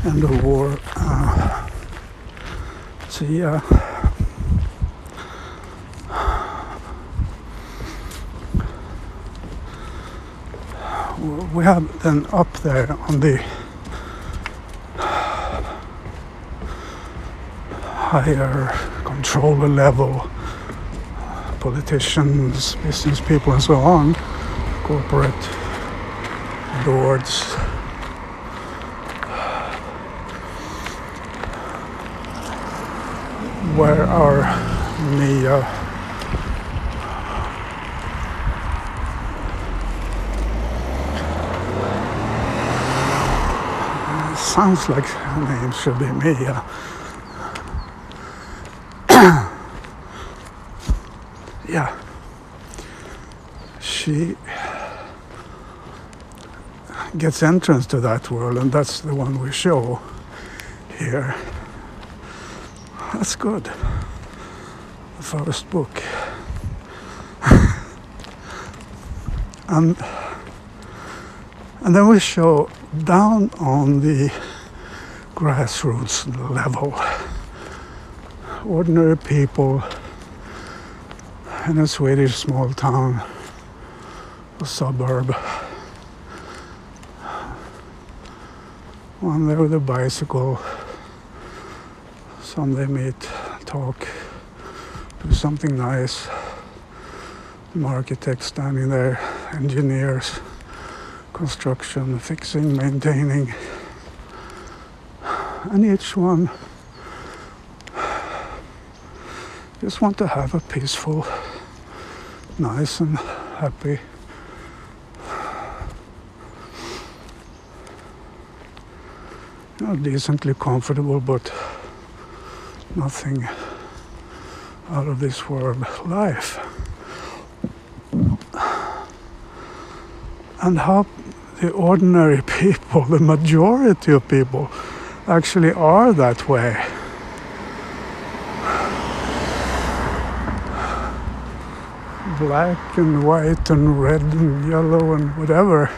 end of war. So yeah, we have then up there on the higher controller level, politicians, business people and so on, corporate boards, where our NIA sounds like her name should be Mia. Yeah, she gets entrance to that world, and that's the one we show here. That's good. The first book. and then we show down on the grassroots level, ordinary people in a Swedish small town or suburb. One there with a bicycle, some they meet, talk, do something nice. An architect standing there, engineers, construction, fixing, maintaining. And each one just want to have a peaceful, nice and happy decently comfortable, but nothing out of this world life. And how the ordinary people, the majority of people, actually are that way. Black and white and red and yellow and whatever.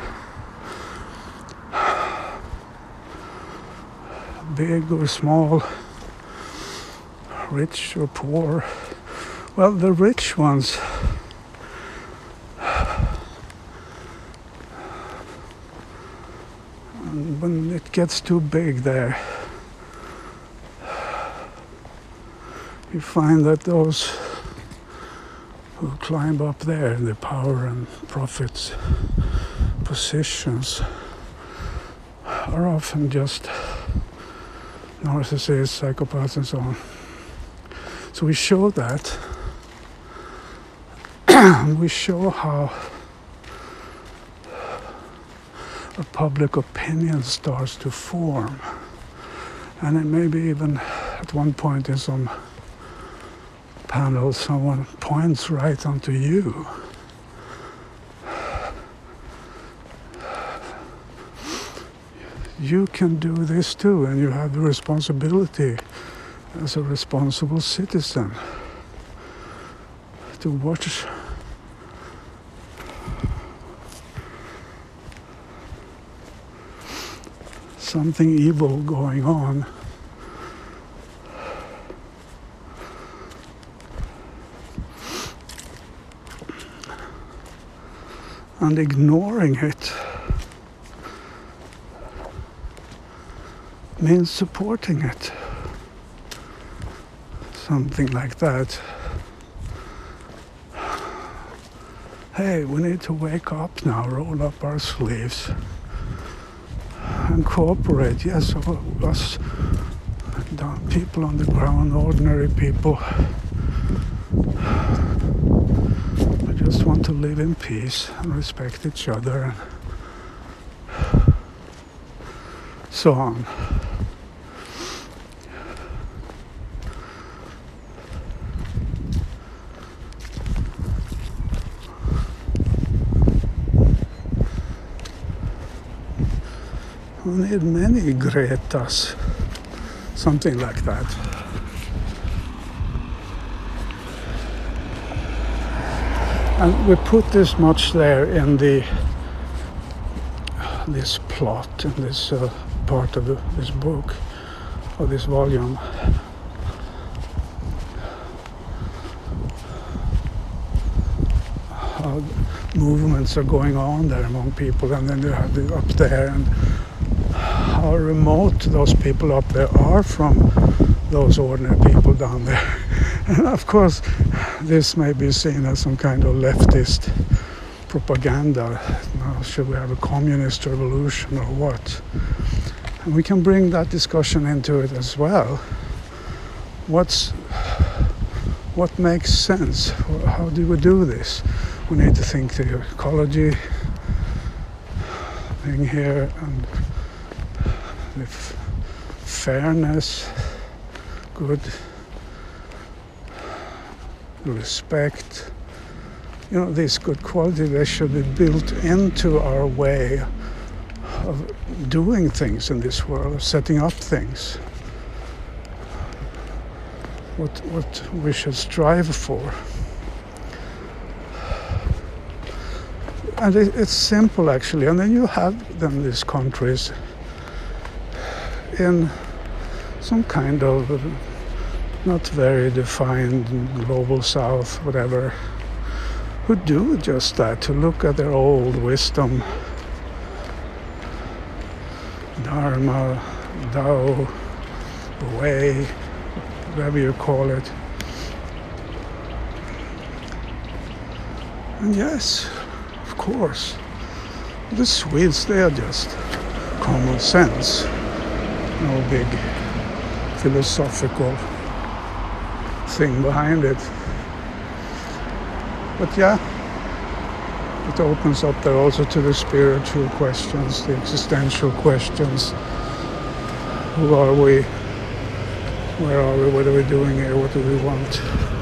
Big or small, rich or poor. Well, the rich ones when it gets too big there, you find that those who climb up there in the power and profits positions are often just narcissists, psychopaths and so on. So we show that. We show how a public opinion starts to form. And it maybe even at one point in some panel someone points right onto you. You can do this too, and you have the responsibility as a responsible citizen to watch something evil going on. And ignoring it means supporting it. Something like that. Hey, we need to wake up now, roll up our sleeves and cooperate. Yes, us people on the ground, ordinary people, we just want to live in peace and respect each other and so on. We need many Gretas, something like that. And we put this much there in the this plot in this part of this book or this volume. How movements are going on there among people, and then you have the up there, and how remote those people up there are from those ordinary people down there. And of course, this may be seen as some kind of leftist propaganda. Now, should we have a communist revolution or what? And we can bring that discussion into it as well. What makes sense? How do we do this? We need to think the ecology thing here, and the fairness, good, respect. You know, these good qualities, they should be built into our way of doing things in this world, of setting up things. What we should strive for. And it's simple, actually. And then you have them, these countries, in some kind of not very defined global south, whatever, who do just that, to look at their old wisdom, Dharma, Tao, way, whatever you call it. And yes, of course, the Swedes, they are just common sense, no big philosophical thing behind it. But yeah, it opens up there also to the spiritual questions, the existential questions. Who are we? Where are we? What are we doing here? What do we want?